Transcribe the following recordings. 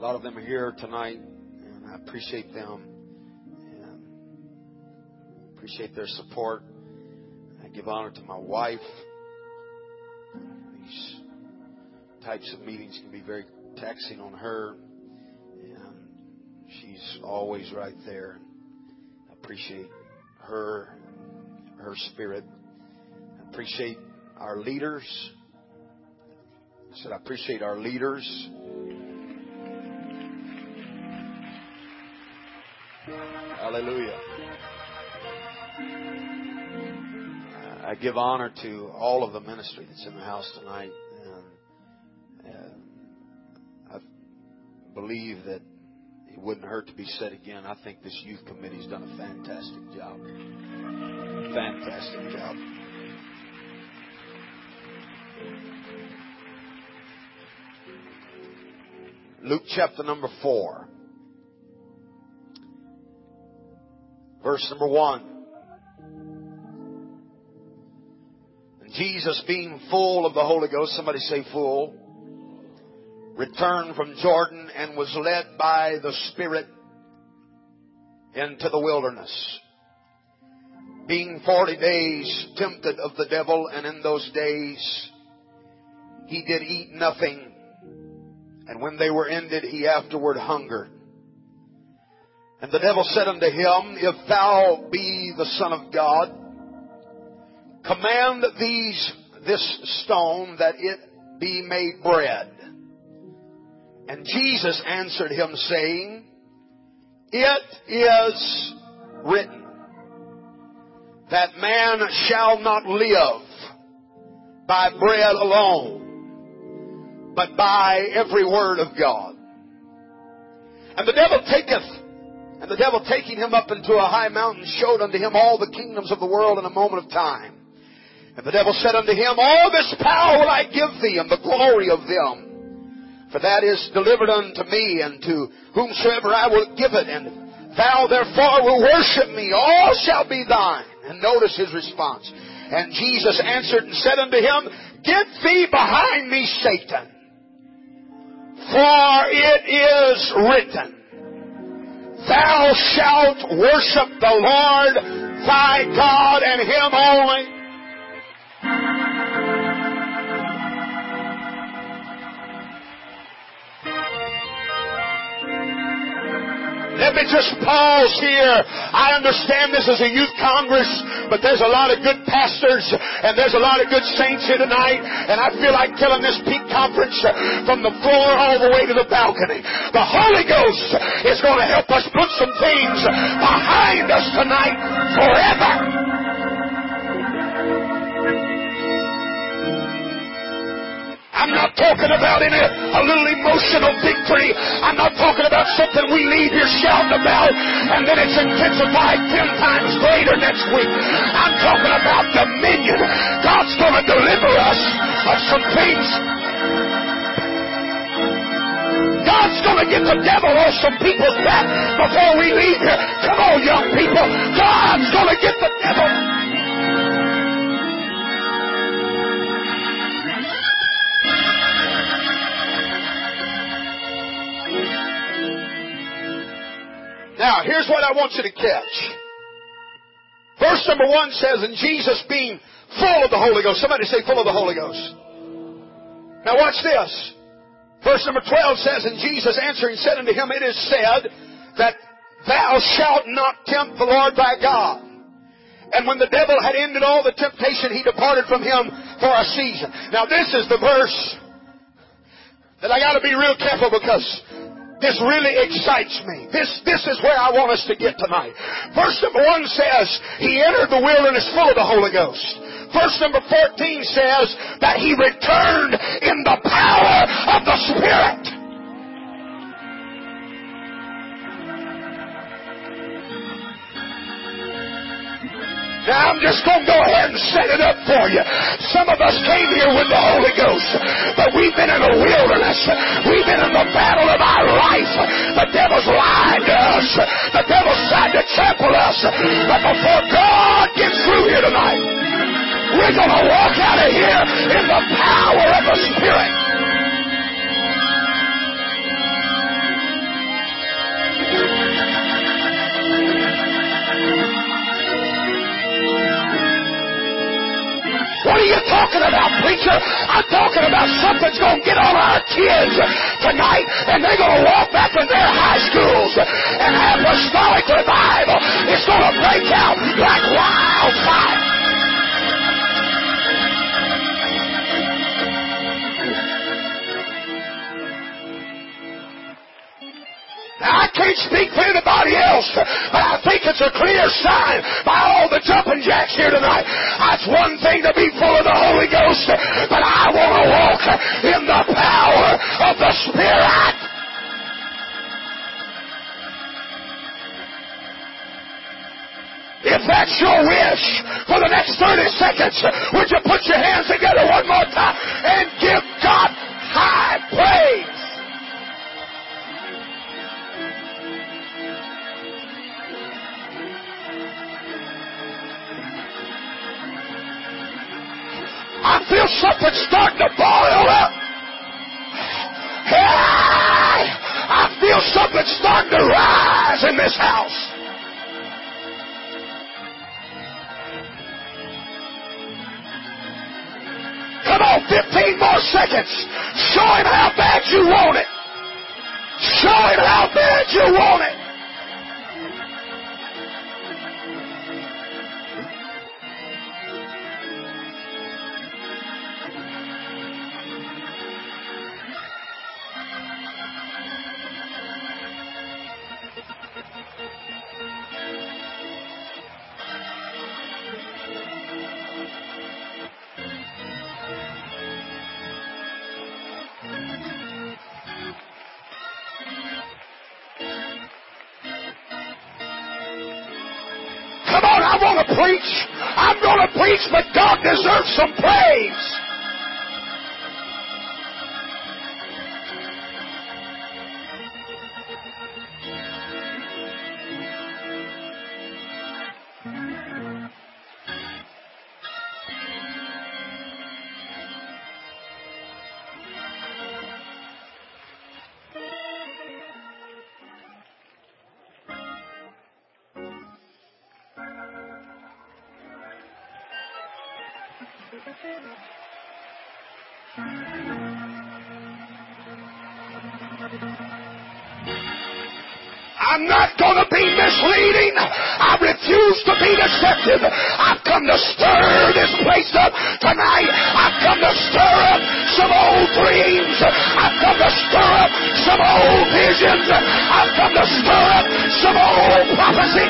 lot of them are here tonight, and I appreciate them and appreciate their support. I give honor to my wife. These types of meetings can be very taxing on her, and she's always right there. I appreciate her spirit. I appreciate our leaders. I said I appreciate our leaders. Hallelujah. I give honor to all of the ministry that's in the house tonight. And I believe that it wouldn't hurt to be said again. I think this youth committee's done a fantastic job. Fantastic job. Luke chapter number 4. Verse number 1. And Jesus, being full of the Holy Ghost, somebody say full, returned from Jordan and was led by the Spirit into the wilderness, being 40 days tempted of the devil, and in those days he did eat nothing. And when they were ended, he afterward hungered. And the devil said unto him, If thou be the Son of God, command this stone that it be made bread. And Jesus answered him, saying, It is written, that man shall not live by bread alone, but by every word of God. And the devil taking him up into a high mountain, showed unto him all the kingdoms of the world in a moment of time. And the devil said unto him, All this power will I give thee, and the glory of them. For that is delivered unto me, and to whomsoever I will give it. And thou therefore will worship me. All shall be thine. And notice his response. And Jesus answered and said unto him, Get thee behind me, Satan. For it is written, Thou shalt worship the Lord thy God, and him only. Let me just pause here. I understand this is a youth congress, but there's a lot of good pastors and there's a lot of good saints here tonight, and I feel like telling this peak conference from the floor all the way to the balcony. The Holy Ghost is going to help us put some things behind us tonight forever. I'm not talking about a little emotional victory. I'm not talking about something we leave here shouting about and then it's intensified 10 times greater next week. I'm talking about dominion. God's going to deliver us of some things. God's going to get the devil off some people's back before we leave here. Come on, young people. God's going to get the devil. Now, here's what I want you to catch. Verse number 1 says, And Jesus being full of the Holy Ghost. Somebody say full of the Holy Ghost. Now watch this. Verse number 12 says, And Jesus answering said unto him, It is said that thou shalt not tempt the Lord thy God. And when the devil had ended all the temptation, he departed from him for a season. Now this is the verse that I got to be real careful, because this really excites me. This is where I want us to get tonight. Verse number 1 says, He entered the wilderness full of the Holy Ghost. Verse number 14 says that He returned in the power of the Spirit. Now I'm just going to go ahead and set it up for you. Some of us came here with the Holy Ghost, but we've been in the wilderness. We've been in the battle of our life. The devil's lied to us. The devil's tried to trample us. But before God gets through here tonight, we're going to walk out of here in the power of the Spirit. preacher. I'm talking about something's going to get on our kids tonight, and they're going to walk back in their high schools, and apostolic revival is going to break out like wildfire. Now, I can't speak for anybody else, but I think it's a clear sign by all the jumping jacks here tonight. It's one thing to be full of the Holy Ghost, but I want to walk in the power of the Spirit. If that's your wish for the next 30 seconds, would you put your hands together one more time and give God high praise? I feel something starting to boil up. Hey! I feel something starting to rise in this house. Come on, 15 more seconds. Show him how bad you want it. Show him how bad you want it. I'm going to preach, but God deserves some praise. I'm not going to be misleading. I refuse to be deceptive. I've come to stir this place up tonight. I've come to stir up some old dreams. I've come to stir up some old visions. I've come to stir up some old prophecy.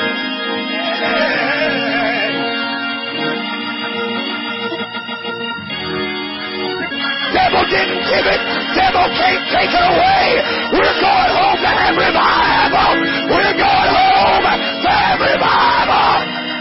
Devil didn't give it. Devil can't take it away. We're going home to have revival. We're going home to have revival.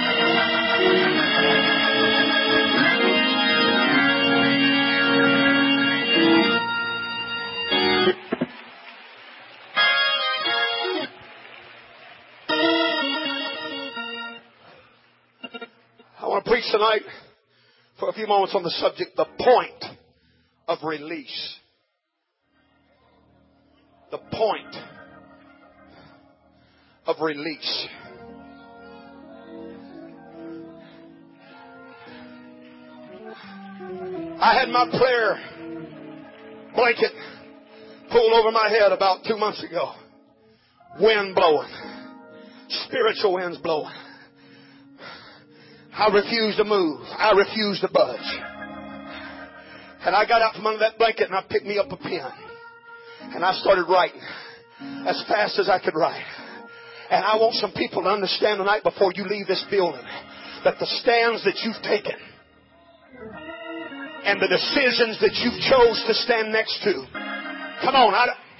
I want to preach tonight for a few moments on the subject, the point of release. The point of release. I had my prayer blanket pulled over my head about 2 months ago. Wind blowing. Spiritual winds blowing. I refused to move. I refused to budge. And I got out from under that blanket and I picked me up a pen. And I started writing as fast as I could write. And I want some people to understand tonight before you leave this building that the stands that you've taken and the decisions that you've chose to stand next to. Come on.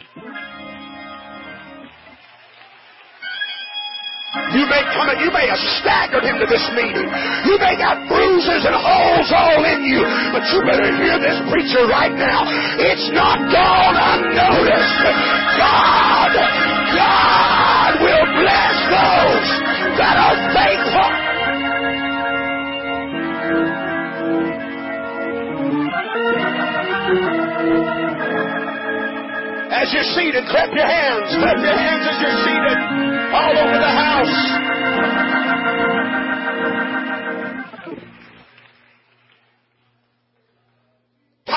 You may have staggered into this meeting. You may got bruises and holes all in you. But you better hear this preacher right now. It's not gone unnoticed. God will bless those that are faithful. As you're seated, clap your hands. Clap your hands as you're seated. All over the house.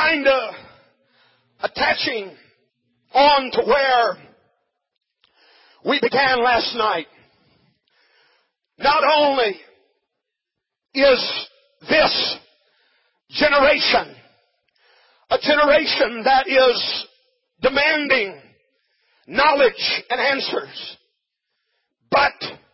kind of attaching on to where we began last night. Not only is this generation a generation that is demanding knowledge and answers, but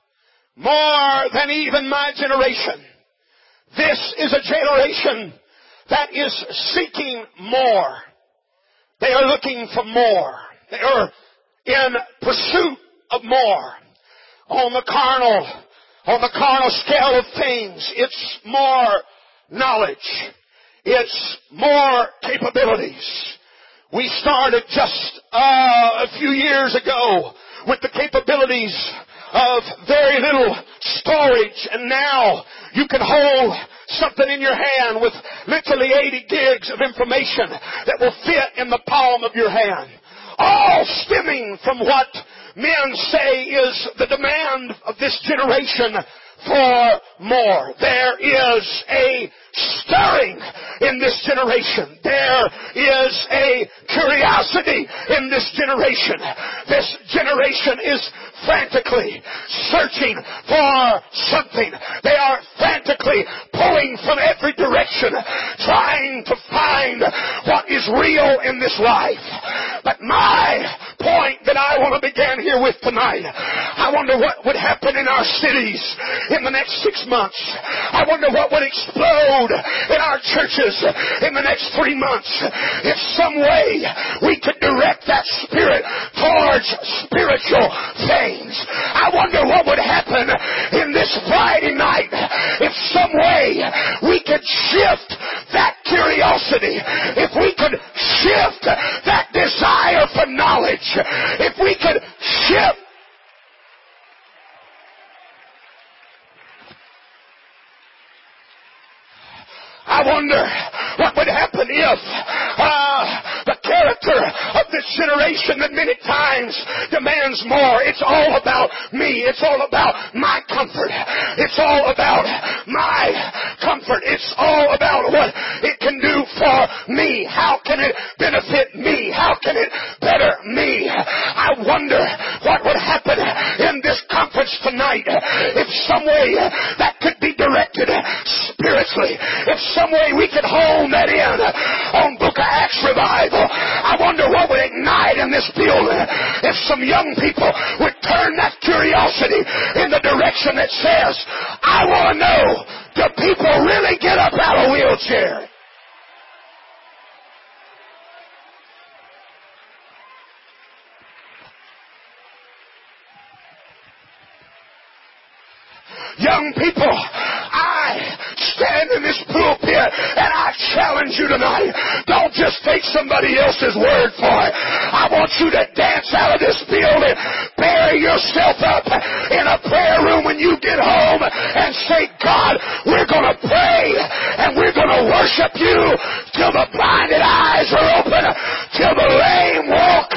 more than even my generation, this is a generation that is seeking more. They are looking for more. They are in pursuit of more. On the carnal scale of things, it's more knowledge. It's more capabilities. We started just a few years ago with the capabilities of very little storage, and now you can hold something in your hand with literally 80 gigs of information that will fit in the palm of your hand. All stemming from what men say is the demand of this generation for more. There is a stirring in this generation. There is a curiosity in this generation. This generation is frantically searching for something. They are frantically pulling from every direction, trying to find what is real in this life. But my point that I want to begin here with tonight, I wonder what would happen in our cities in the next 6 months. I wonder what would explode in our churches in the next 3 months if some way we could direct that spirit towards spiritual things. I wonder what would happen in this Friday night if some way we could shift that curiosity, if we could shift that desire for knowledge, if we could shift. I wonder what would happen if the character of this generation that many times demands more. It's all about me. It's all about my comfort. It's all about my comfort. It's all about what it can do for me. How can it benefit me? How can it better me? I wonder what would happen in this conference tonight if some way that could be directed spiritually. If some way we could hone that in on Book of Acts revival. I wonder what would ignite in this building if some young people would turn that curiosity in the direction that says, I want to know, do people really get up out of wheelchairs? Young people, I stand in this pulpit and I challenge you tonight. Don't just take somebody else's word for it. I want you to dance out of this building, bury yourself up in a prayer room when you get home and say, God, we're going to pray and we're going to worship you till the blinded eyes are open, till the lame walk.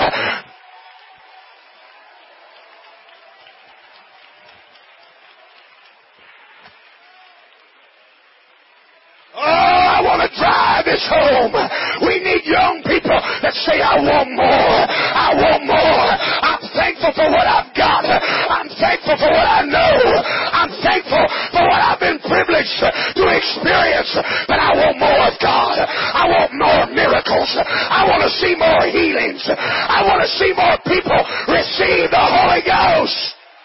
Drive this home. We need young people that say, I want more. I want more. I'm thankful for what I've got. I'm thankful for what I know. I'm thankful for what I've been privileged to experience. But I want more of God. I want more miracles. I want to see more healings. I want to see more people receive the Holy Ghost.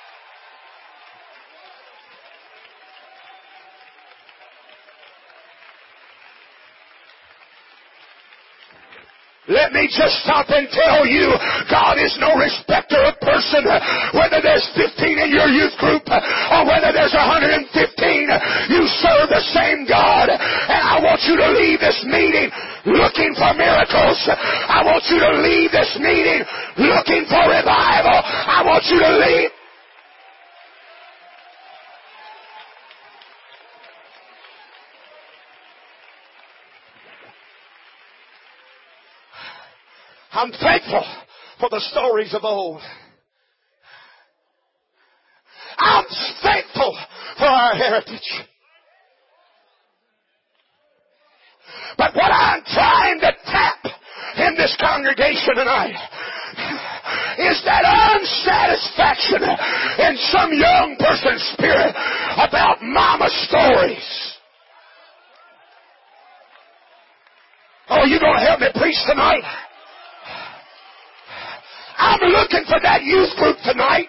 Let me just stop and tell you, God is no respecter of person. Whether there's 15 in your youth group or whether there's 115, you serve the same God. And I want you to leave this meeting looking for miracles. I want you to leave this meeting looking for revival. I want you to leave. I'm thankful for the stories of old. I'm thankful for our heritage. But what I'm trying to tap in this congregation tonight is that unsatisfaction in some young person's spirit about mama stories. Oh, you gonna help me preach tonight? I'm looking for that youth group tonight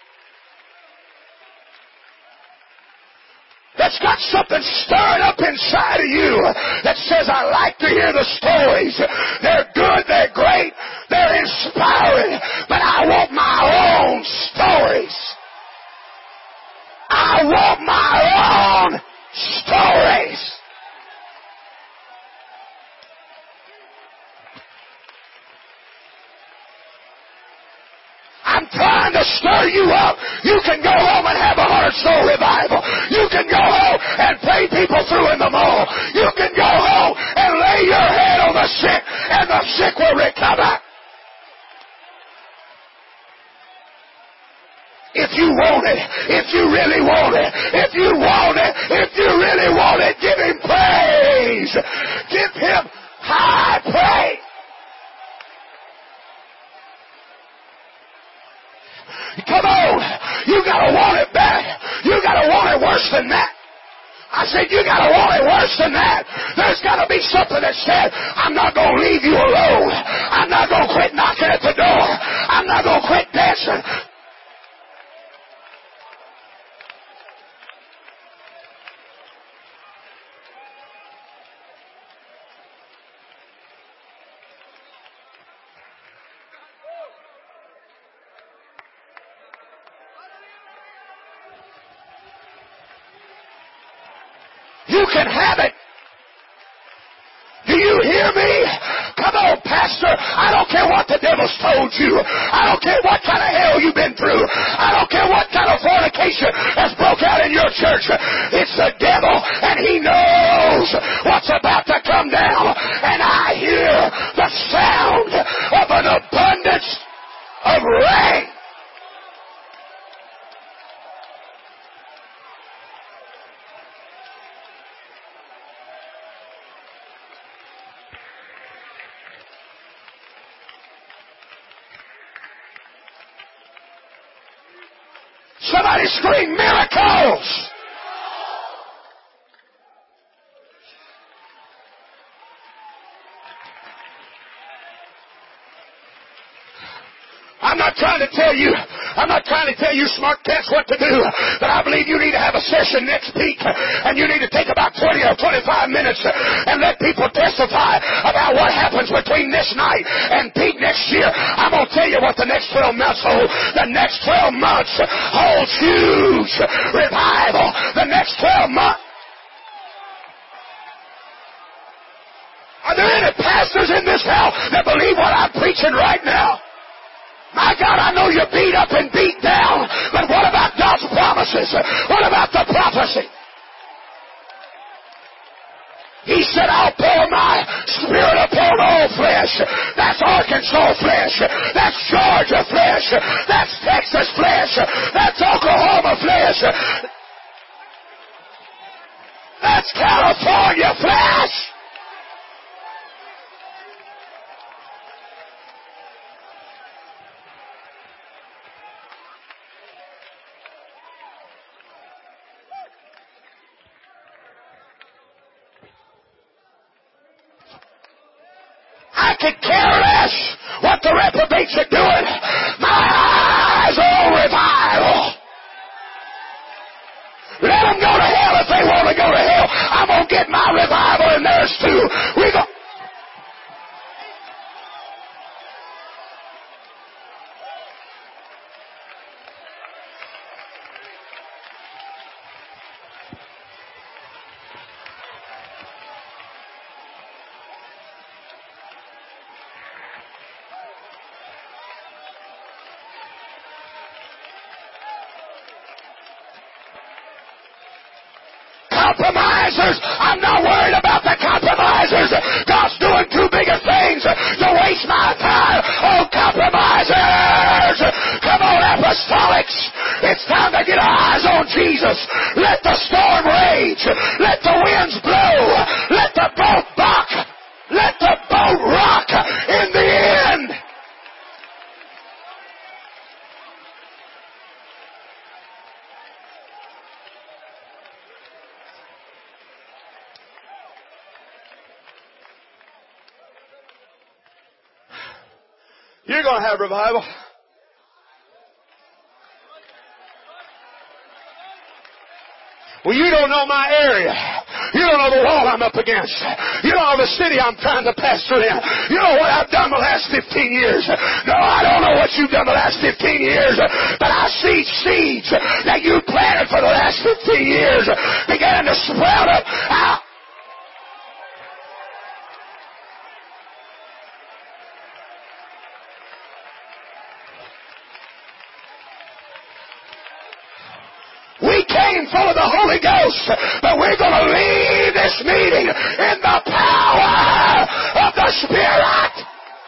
that's got something stirred up inside of you that says, I like to hear the stories. They're good, they're great, they're inspiring, but I want my own stories. I want my own stories. I'm trying to stir you up. You can go home and have a 100-soul revival. You can go home and pray people through in the mall. You can go home and lay your head on the sick, and the sick will recover. If you want it, if you really want it, if you want it, if you really want it, give him praise. Give him high praise. Come on. You gotta want it back. You gotta want it worse than that. I said, you gotta want it worse than that. There's gotta be something that said, I'm not gonna leave you alone. I'm not gonna quit knocking at the door. I'm not gonna quit dancing. You can have it. Do you hear me? Come on, Pastor. I don't care what the devil's told you. I don't care what kind of hell you've been through. I don't care what kind of fornication has broke out in your church. It's the devil, and he knows what's about to come down. And I hear the sound of an abundance of rain. Somebody scream miracles! I'm not trying to tell you smart cats what to do, but I believe you need to have a session next week, and you need to take about 20 or 25 minutes and let people testify about what happens between this night and peak next year. I'm going to tell you what the next 12 months hold. The next 12 months holds huge revival. The next 12 months. Are there any pastors in this house that believe what I'm preaching right now? My God, I know you're beat up and beat down, but what about God's promises? What about the prophecy? He said, I'll pour my spirit upon all flesh. That's Arkansas flesh. That's Georgia flesh. That's Texas flesh. That's Oklahoma flesh. That's California flesh. I could care less what the reprobates are doing. My eyes are on revival. Let them go to hell if they want to go to hell. I'm going to get my revival in theirs too. We go. Compromisers. I'm not worried about the compromisers. God's doing too big of things to waste my time on compromisers. Come on, apostolics. It's time to get our eyes on Jesus. Let the storm rage. Let the winds blow. Let the boat bob. Let the boat rock in the end. You're going to have revival. Well, you don't know my area. You don't know the wall I'm up against. You don't know the city I'm trying to pastor in. You know what I've done the last 15 years. No, I don't know what you've done the last 15 years. But I see seeds that you planted for the last 15 years beginning to sprout up out. We came full of the Holy Ghost, but we're going to leave this meeting in the power of the Spirit.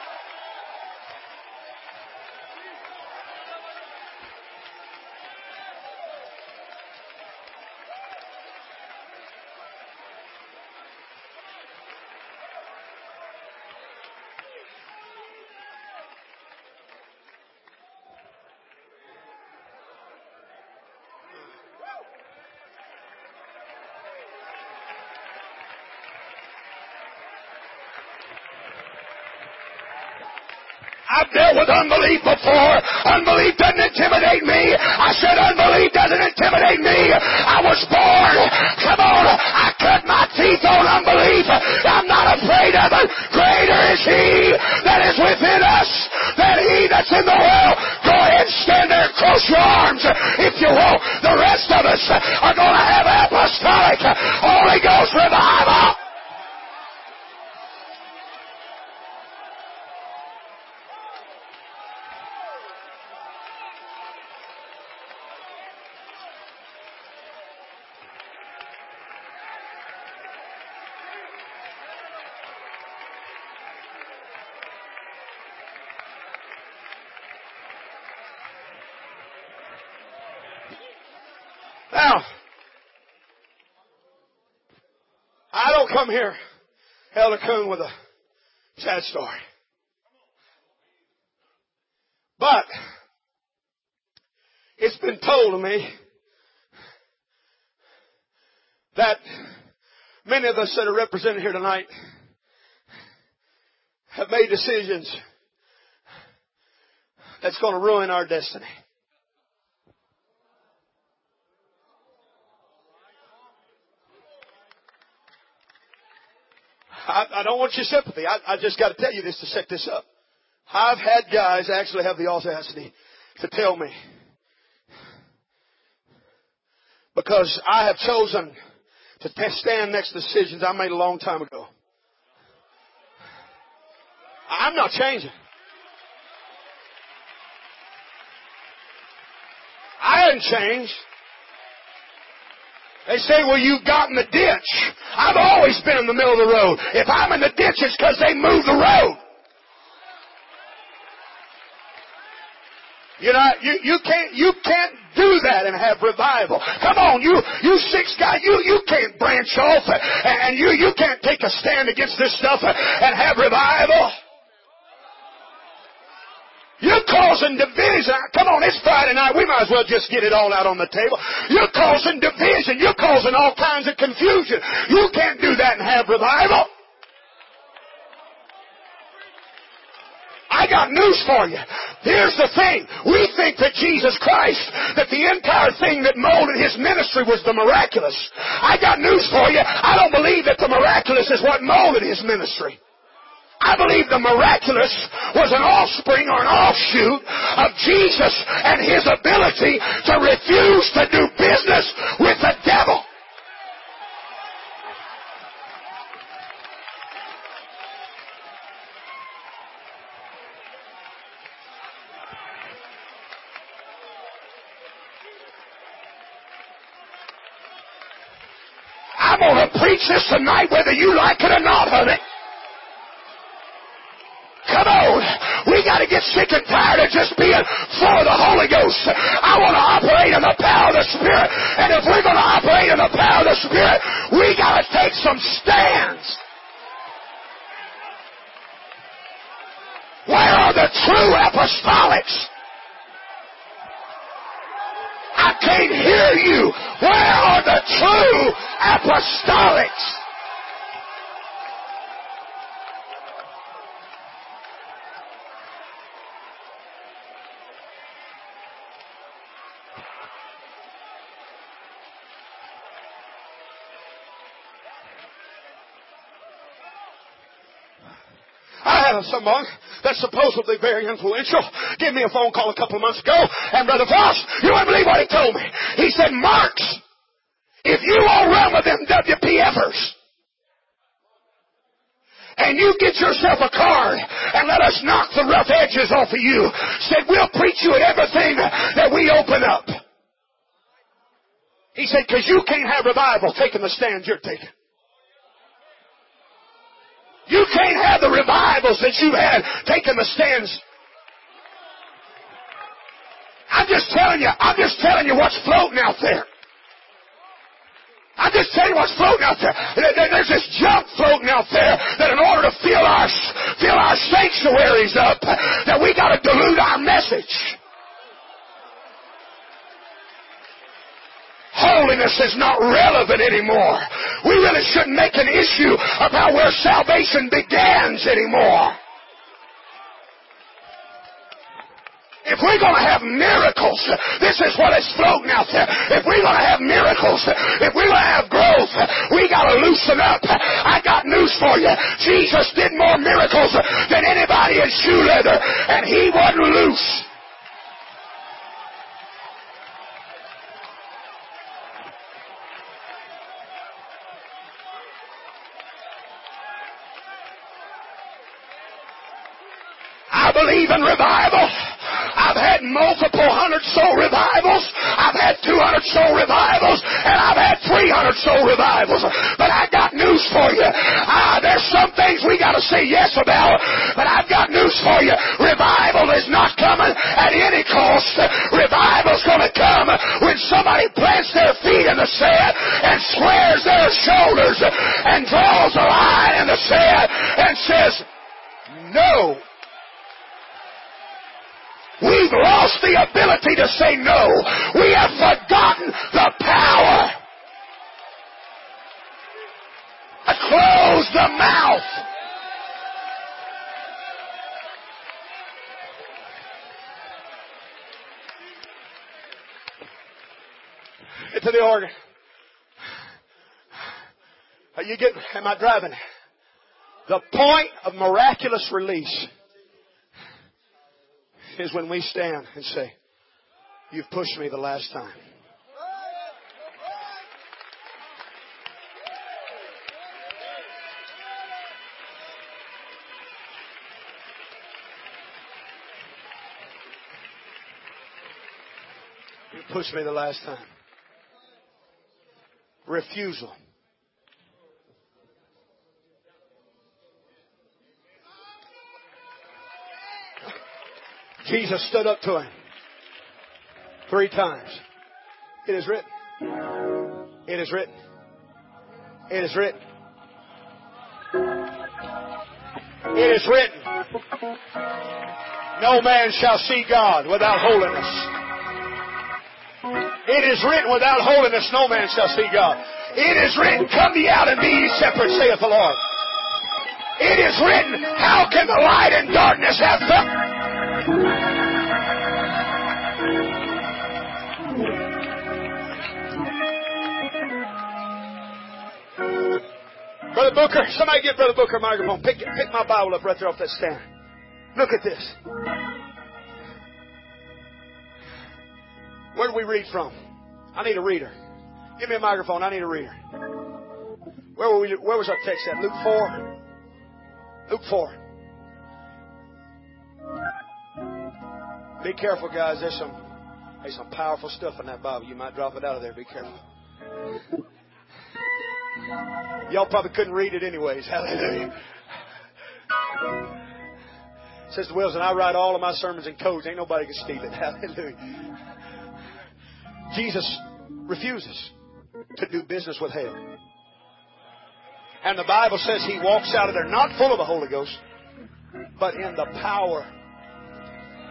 I've dealt with unbelief before. Unbelief doesn't intimidate me. I said unbelief doesn't intimidate me. I was born. Come on. I cut my teeth on unbelief. I'm not afraid of it. Greater is He that is within us than he that's in the world. Go ahead and stand there and cross your arms if you will. The rest of us are going to have apostolic Holy Ghost revival. Now, I don't come here, Elder Coon, with a sad story. But it's been told to me that many of us that are represented here tonight have made decisions that's going to ruin our destiny. I don't want your sympathy. I just got to tell you this to set this up. I've had guys actually have the audacity to tell me, because I have chosen to stand next to decisions I made a long time ago. I'm not changing. I hadn't changed. They say, well, you got in the ditch. I've always been in the middle of the road. If I'm in the ditch, it's because they moved the road. You know, you can't do that and have revival. Come on, you six guys, you can't branch off and you can't take a stand against this stuff and have revival. You're causing division. Come on, it's Friday night. We might as well just get it all out on the table. You're causing division. You're causing all kinds of confusion. You can't do that and have revival. I got news for you. Here's the thing. We think that Jesus Christ, that the entire thing that molded His ministry was the miraculous. I got news for you. I don't believe that the miraculous is what molded His ministry. I believe the miraculous was an offspring or an offshoot of Jesus and His ability to refuse to do business with the devil. I'm going to preach this tonight whether you like it or not, honey. Come on. We got to get sick and tired of just being full of the Holy Ghost. I want to operate in the power of the Spirit. And if we're going to operate in the power of the Spirit, we got to take some stands. are the true apostolics? I can't hear you. Where are the true apostolics? I have someone that's supposedly very influential give me a phone call a couple of months ago, and Brother Frost, you wouldn't believe what he told me. He said, Marks, if you all run with them WPFers and you get yourself a card and let us knock the rough edges off of you, said, we'll preach you at everything that we open up. He said, because you can't have revival taking the stand you're taking. You can't have the revivals that you had taking the stands. I'm just telling you what's floating out there. I'm just telling you what's floating out there. There's this junk floating out there that in order to fill our sanctuaries up, that we got to dilute our message. Holiness is not relevant anymore. We really shouldn't make an issue about where salvation begins anymore. If we're going to have miracles, this is what is floating out there. If we're going to have miracles, if we're going to have growth, we got to loosen up. I got news for you. Jesus did more miracles than anybody in shoe leather, and he wasn't loose. I believe in revival. I've had multiple 100-soul revivals. I've had 200-soul revivals. And I've had 300-soul revivals. But I got news for you. There's some things we got to say yes about. But I've got news for you. Revival is not coming at any cost. Revival's going to come when somebody plants their feet in the sand and squares their shoulders and draws a line in the sand and says, no. We've lost the ability to say no. We have forgotten the power to close the mouth. Get to the organ. Am I driving? The point of miraculous release is when we stand and say, you've pushed me the last time. You pushed me the last time. Refusal. Jesus stood up to him 3 times. It is written. It is written. It is written. It is written. No man shall see God without holiness. It is written, without holiness no man shall see God. It is written, come ye out and be ye separate, saith the Lord. It is written, how can the light and darkness have fellowship? Brother Booker, somebody get Brother Booker a microphone. Pick my Bible up right there off that stand. Look at this. Where do we read from? I need a reader. Give me a microphone. I need a reader. Where was our text at? Luke 4. Luke 4. Be careful, guys. There's some powerful stuff in that Bible. You might drop it out of there. Be careful. Y'all probably couldn't read it anyways. Hallelujah. Sister Wilson, I write all of my sermons in codes. Ain't nobody can steal it. Hallelujah. Jesus refuses to do business with hell. And the Bible says he walks out of there not full of the Holy Ghost, but in the power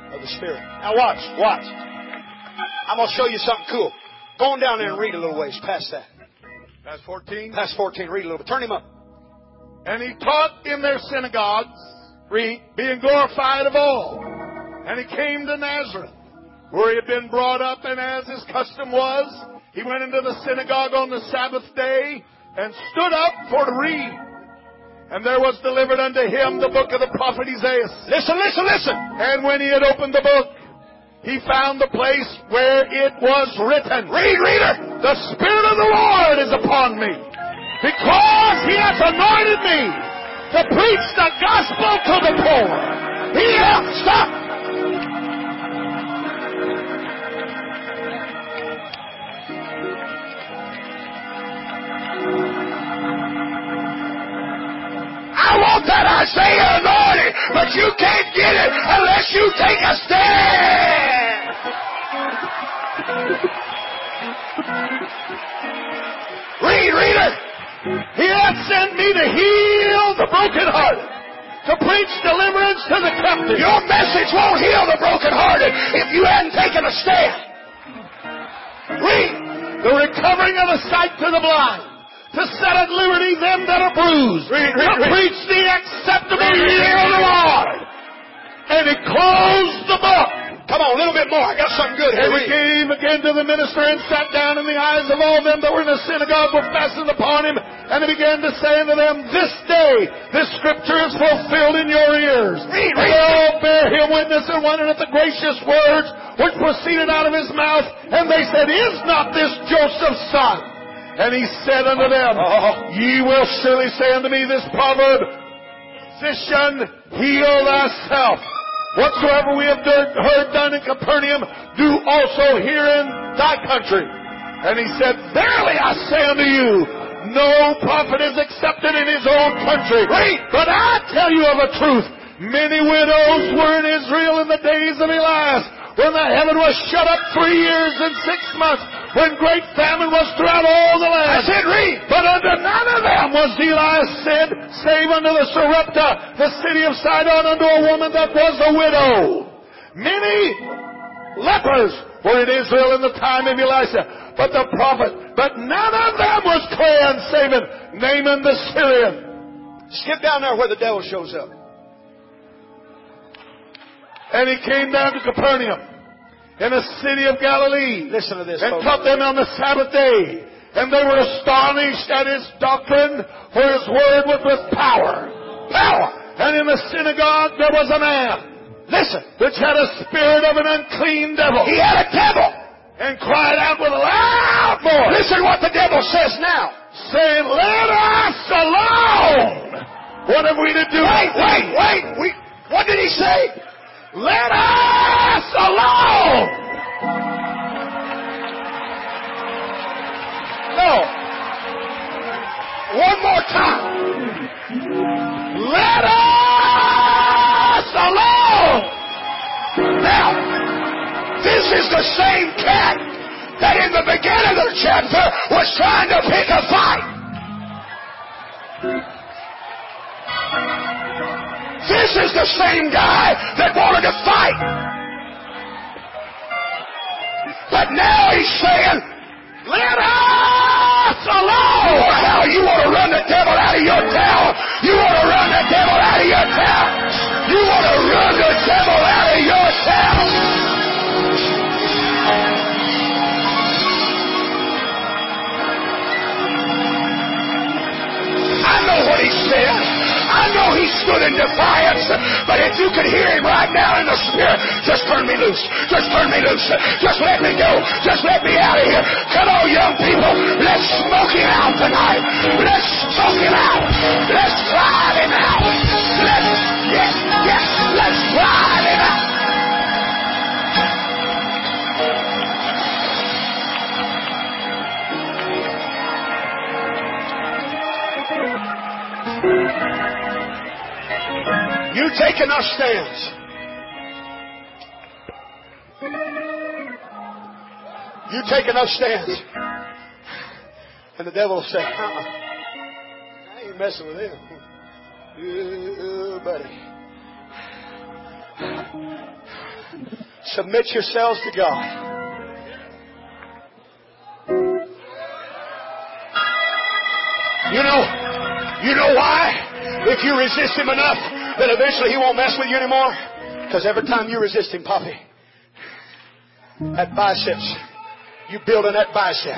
of the Spirit. Now watch. I'm going to show you something cool. Go on down there and read a little ways past that. Past 14. Past 14, read a little bit. Turn him up. And he taught in their synagogues, being glorified of all. And he came to Nazareth, where he had been brought up, and as his custom was, he went into the synagogue on the Sabbath day and stood up for to read. And there was delivered unto him the book of the prophet Isaiah. Listen. And when he had opened the book, he found the place where it was written. Read, reader. The Spirit of the Lord is upon me, because he hath anointed me to preach the gospel to the poor. Stop. I want that Isaiah anointing, but you can't get it unless you take a stand. Read, reader. He hath sent me to heal the brokenhearted, to preach deliverance to the captive. Your message won't heal the brokenhearted if you hadn't taken a stand. Read. The recovering of the sight to the blind, to set at liberty them that are bruised, to preach the acceptable year of the Lord. And he closed the book. Come on, a little bit more. I got something good here. And he came again to the minister and sat down, and the eyes of all them that were in the synagogue were fastened upon him. And he began to say unto them, This day this scripture is fulfilled in your ears. Read. They all bear him witness and wondered at the gracious words which proceeded out of his mouth. And they said, Is not this Joseph's son? And he said unto them, Ye will surely say unto me this proverb, Physician, heal thyself. Whatsoever we have heard done in Capernaum, do also here in thy country. And he said, Verily I say unto you, no prophet is accepted in his own country. But I tell you of a truth, many widows were in Israel in the days of Elias, when the heaven was shut up 3 years and 6 months, when great famine was throughout all the land. I said, read. But unto none of them was Elias sent, save unto the Sarepta, the city of Sidon, unto a woman that was a widow. Many lepers were in Israel in the time of Elisha, but none of them was cleansed, save Naaman the Syrian. Skip down there where the devil shows up. And he came down to Capernaum, in the city of Galilee. Listen to this, and folks. taught them on the Sabbath day. And they were astonished at his doctrine, for his word was with power. And in the synagogue there was a man, which had a spirit of an unclean devil. He had a devil. And cried out with a loud voice. Listen what the devil says now. Saying, Let us alone. What have we to do? Wait. What did he say? Let us alone. No. One more time. Let us alone. Now, this is the same cat that in the beginning of the chapter was trying to pick a fight. This is the same guy that wanted to fight. But now he's saying, let us alone. How you want to run the devil out of your town? You want to run the devil out of your town? You want to run the devil out of your town? I know what he said. I know he stood in defiance, but if you could hear him right now in the spirit, just turn me loose. Just turn me loose. Just let me go. Just let me out of here. Come on, young people. Let's smoke him out tonight. Let's smoke him out. Let's drive him out. Let's drive him out. You take enough stands. You take enough stands. And the devil will say, I ain't messing with him. Buddy. Submit yourselves to God. You know why? If you resist Him enough, then eventually He won't mess with you anymore. Because every time you resist Him, Poppy, that biceps, you building that bicep.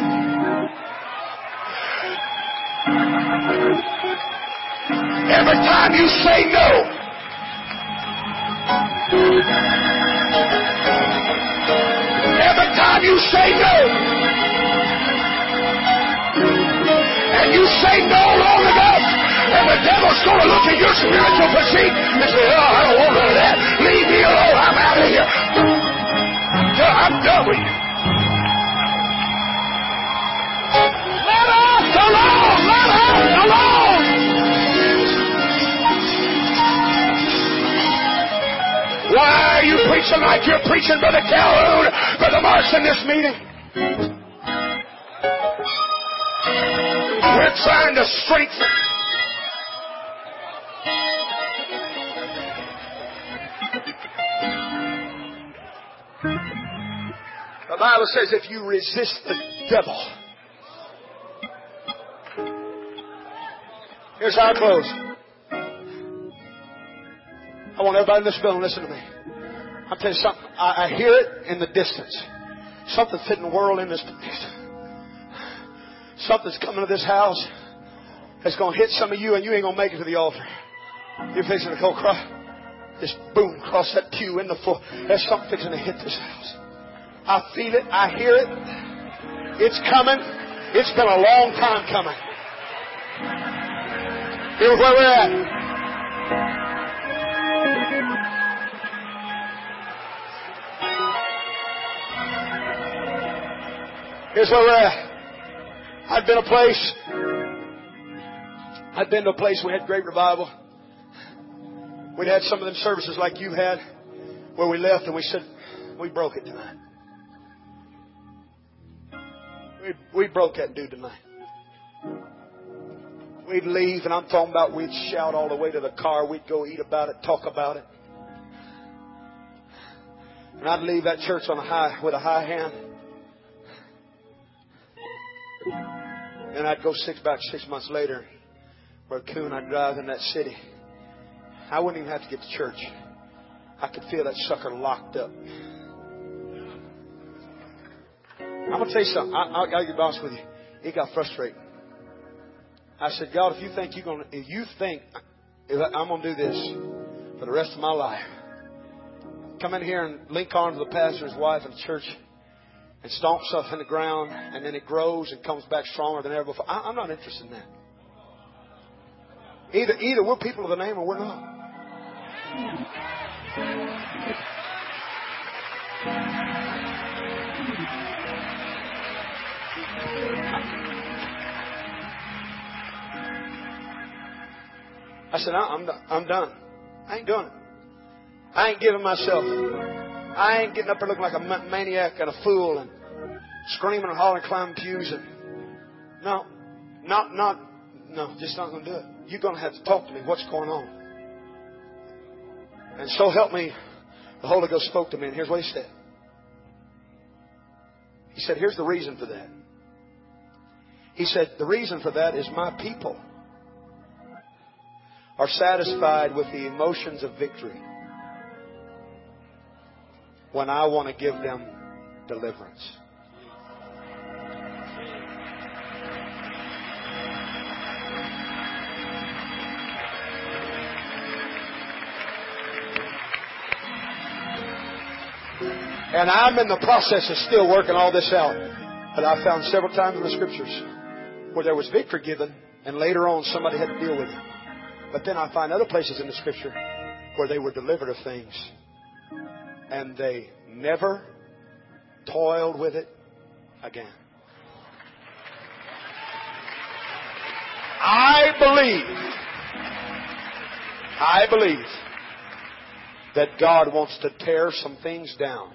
Every time you say no, every time you say no, and you say no long enough, and the devil's going to look at your spiritual physique and say, oh, I don't want none of that. Leave me alone. I'm out of here. I'm done with you. Let us alone. Let us alone. Why are you preaching like you're preaching, Brother Calhoun, Brother Marsh, in this meeting? We're trying to strengthen. The Bible says if you resist the devil. Here's how I close. I want everybody in this building to listen to me. I'll tell you something. I hear it in the distance. Something's hitting the world in this place. Something's coming to this house that's going to hit some of you, and you ain't going to make it to the altar. You're fixing to go cry. Just boom, across that pew in the floor. There's something fixing to hit this house. I feel it. I hear it. It's coming. It's been a long time coming. Here's where we're at. Here's where we're at. I'd been to a place we had great revival. We'd had some of them services like you had, where we left and we said, we broke it tonight. We broke that dude tonight. We'd leave, and I'm talking about we'd shout all the way to the car. We'd go eat about it, talk about it. And I'd leave that church on with a high hand. And I'd go back 6 months later, where Coon, I'd drive in that city. I wouldn't even have to get to church. I could feel that sucker locked up. I'm going to tell you something. I'll get honest with you. It got frustrating. I said, God, if you think I'm going to do this for the rest of my life, come in here and link arms with the pastor, his wife, and the church, and stomp stuff in the ground, and then it grows and comes back stronger than ever before. I'm not interested in that. Either we're people of the name or we're not. I said, I'm done. I ain't doing it. I ain't giving myself. I ain't getting up there looking like a maniac and a fool and screaming and hollering, climbing pews. And no, just not going to do it. You're going to have to talk to me. What's going on? And so help me, the Holy Ghost spoke to me, and here's what He said. He said, here's the reason for that. He said, the reason for that is my people are satisfied with the emotions of victory when I want to give them deliverance. And I'm in the process of still working all this out. But I found several times in the Scriptures where there was victory given, and later on somebody had to deal with it. But then I find other places in the Scripture where they were delivered of things, and they never toiled with it again. I believe that God wants to tear some things down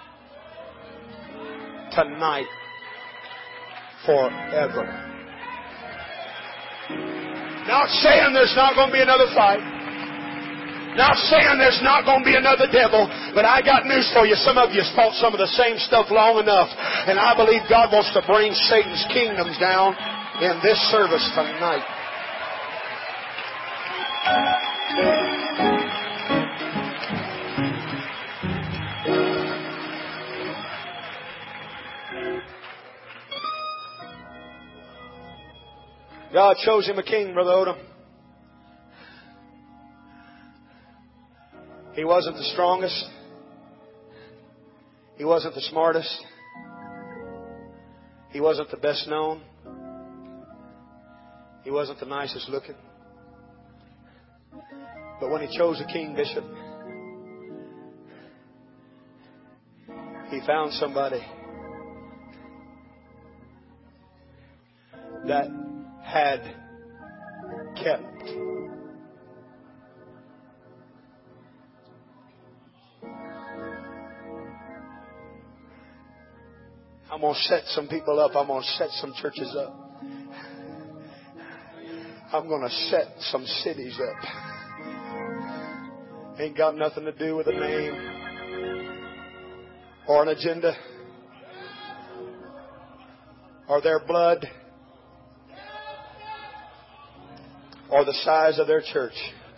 tonight forever. Not saying there's not going to be another fight. Not saying there's not going to be another devil, but I got news for you. Some of you have fought some of the same stuff long enough. And I believe God wants to bring Satan's kingdoms down in this service tonight. God chose him a king, Brother Odom. He wasn't the strongest. He wasn't the smartest. He wasn't the best known. He wasn't the nicest looking. But when he chose a king, Bishop, he found somebody that had kept. I'm going to set some people up. I'm going to set some churches up. I'm going to set some cities up. Ain't got nothing to do with a name or an agenda or their blood or the size of their church.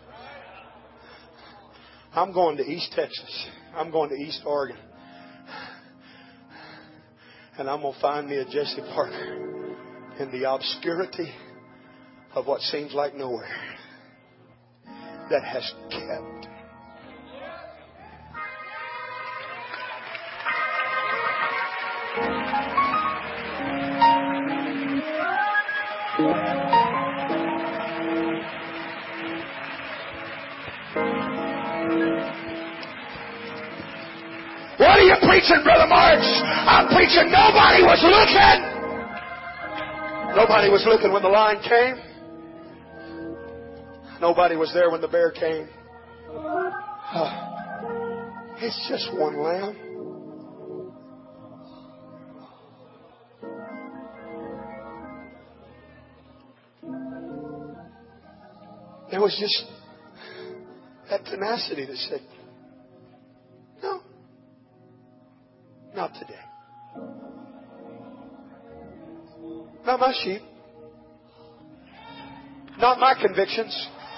I'm going to East Texas. I'm going to East Oregon. And I'm going to find me a Jesse Parker in the obscurity of what seems like nowhere that has kept. What are you preaching, Brother March? I'm preaching nobody was looking. Nobody was looking when the lion came. Nobody was there when the bear came. It's just one lamb. There was just that tenacity that said, no, not today. Not my sheep. Not my convictions.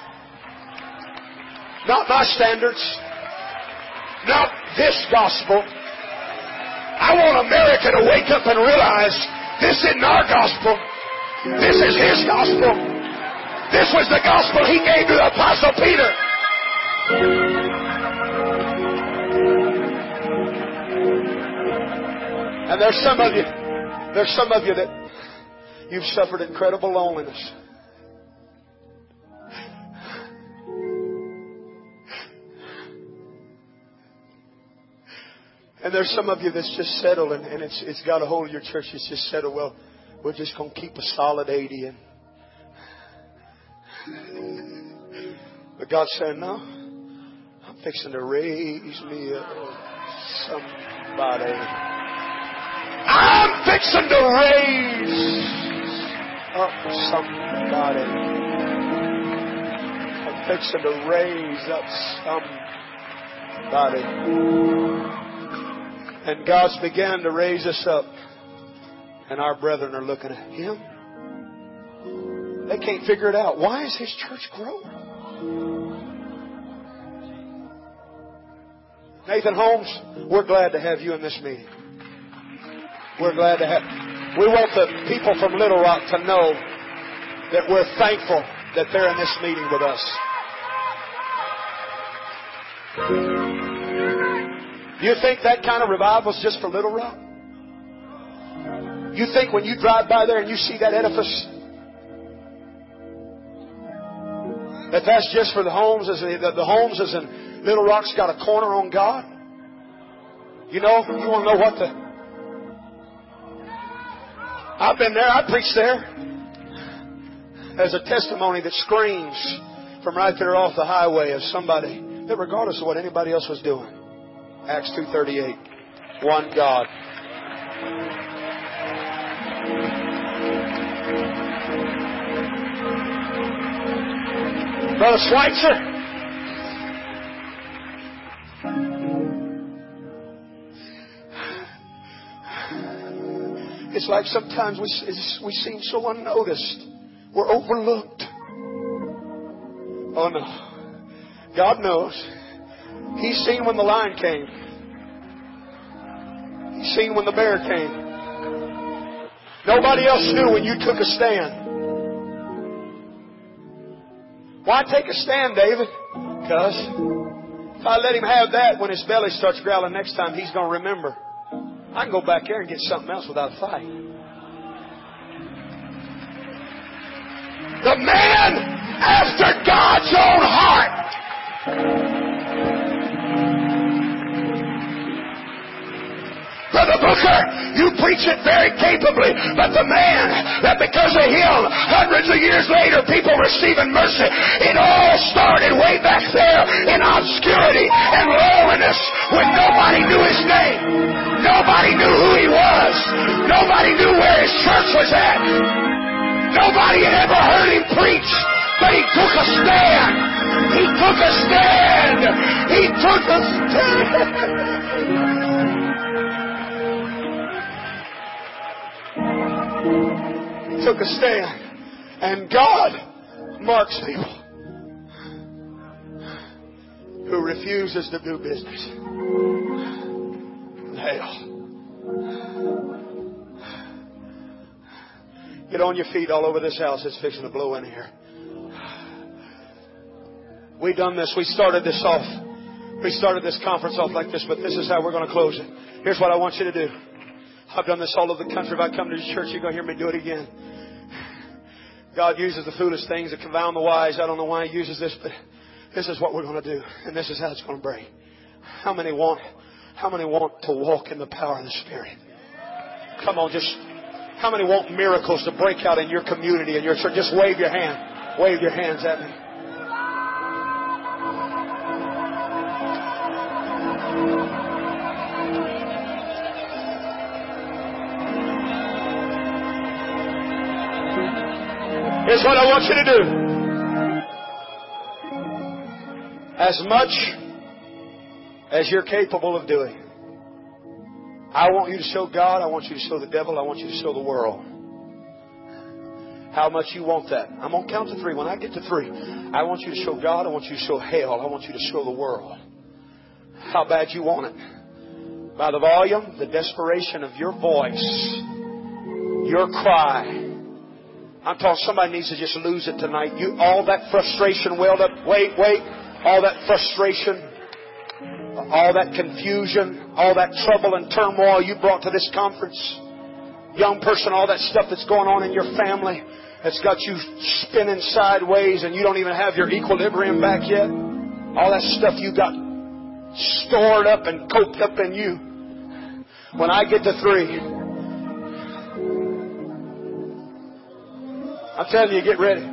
Not my standards. Not this gospel. I want America to wake up and realize this isn't our gospel. This is His gospel. This was the gospel He gave to the Apostle Peter. And there's some of you that you've suffered incredible loneliness. And there's some of you that's just settled and it's got a hold of your church. It's just settled. Well, we're just going to keep a solid 80 in. But God's saying, no, I'm fixing to raise me up somebody. I'm fixing to raise up somebody. I'm fixing to raise up somebody. And God's began to raise us up. And our brethren are looking at Him. They can't figure it out. Why is His church growing? Nathan Holmes, we're glad to have you in this meeting. We're glad to have. We want the people from Little Rock to know that we're thankful that they're in this meeting with us. You think that kind of revival is just for Little Rock? You think when you drive by there and you see that edifice, that's just for the Holmeses? The Holmeses in Little Rock's got a corner on God? You know, you want to know what the... I've been there. I preached there. There's a testimony that screams from right there off the highway of somebody that regardless of what anybody else was doing. Acts 2:38. One God. Brother Schweitzer, It's like sometimes we seem so unnoticed. We're overlooked. Oh no. God knows. He's seen when the lion came. He's seen when the bear came. Nobody else knew when you took a stand. Why take a stand, David? Because if I let him have that, when his belly starts growling next time, he's going to remember. I can go back there and get something else without a fight. The man after God's own heart. Brother Booker, you preach it very capably, but the man that because of him, hundreds of years later, people receiving mercy, it all started way back there in obscurity and loneliness when nobody knew his name. Nobody knew who he was. Nobody knew where his church was at. Nobody had ever heard him preach, but he took a stand. He took a stand. He took a stand. Took a stand, and God marks people who refuses to do business. Hell. Get on your feet all over this house. It's fixing to blow in here. We done this. We started this off. We started this conference off like this, but this is how we're going to close it. Here's what I want you to do. I've done this all over the country. If I come to this church, you're going to hear me do it again. God uses the foolish things that confound the wise. I don't know why He uses this, but this is what we're going to do. And this is how it's going to break. How many want to walk in the power of the Spirit? Come on, how many want miracles to break out in your community and your church? Just wave your hand. Wave your hands at me. Here's what I want you to do. As much as you're capable of doing, I want you to show God, I want you to show the devil, I want you to show the world how much you want that. I'm going to count to 3. When I get to 3, I want you to show God, I want you to show hell, I want you to show the world how bad you want it. By the volume, the desperation of your voice, your cry. I'm talking, somebody needs to just lose it tonight. All that frustration welled up. Wait. All that frustration, all that confusion, all that trouble and turmoil you brought to this conference. Young person, all that stuff that's going on in your family that's got you spinning sideways and you don't even have your equilibrium back yet. All that stuff you got stored up and coped up in you. When I get to 3, I'm telling you, get ready.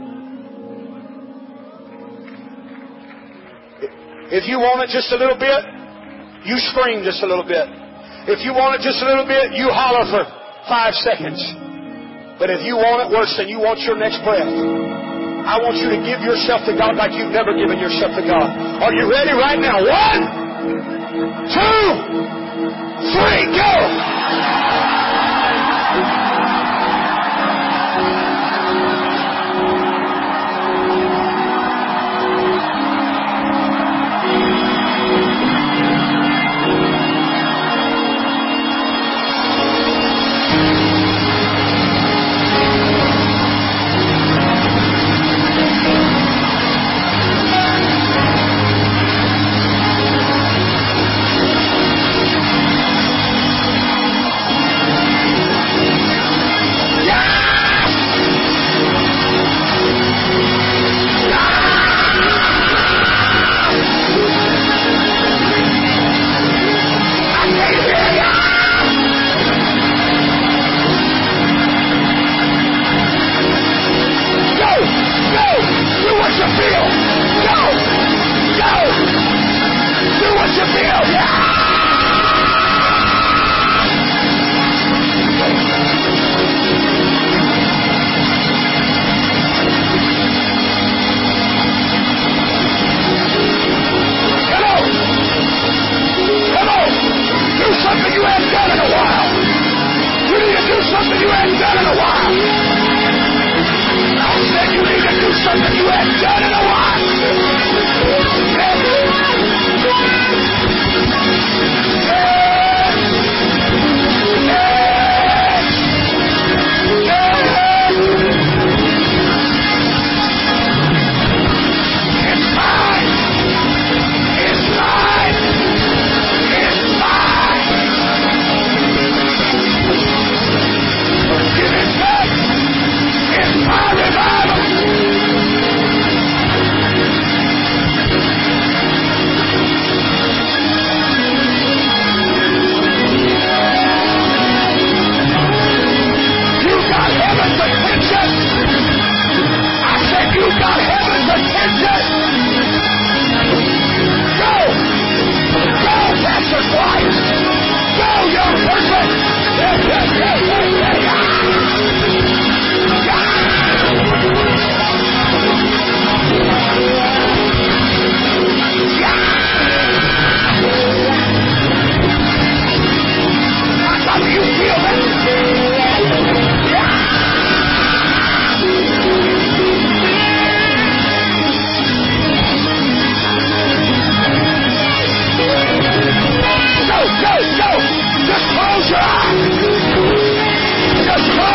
If you want it just a little bit, you scream just a little bit. If you want it just a little bit, you holler for 5 seconds. But if you want it worse than you want your next breath, I want you to give yourself to God like you've never given yourself to God. Are you ready right now? 1, 2, 3, go!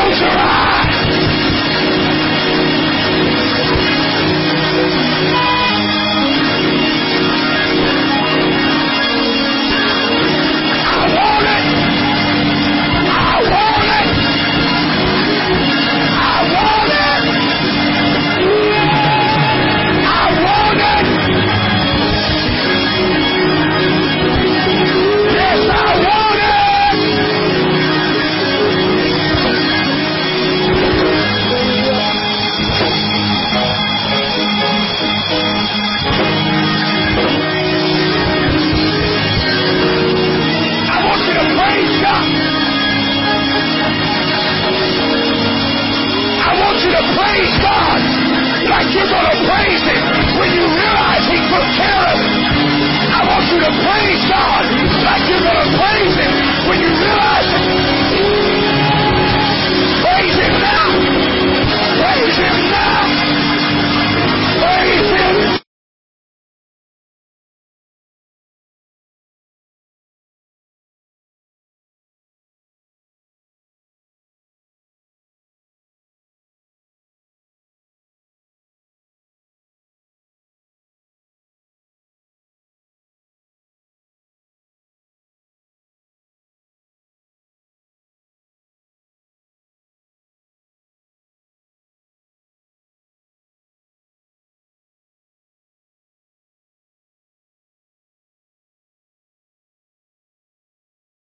Close your eyes.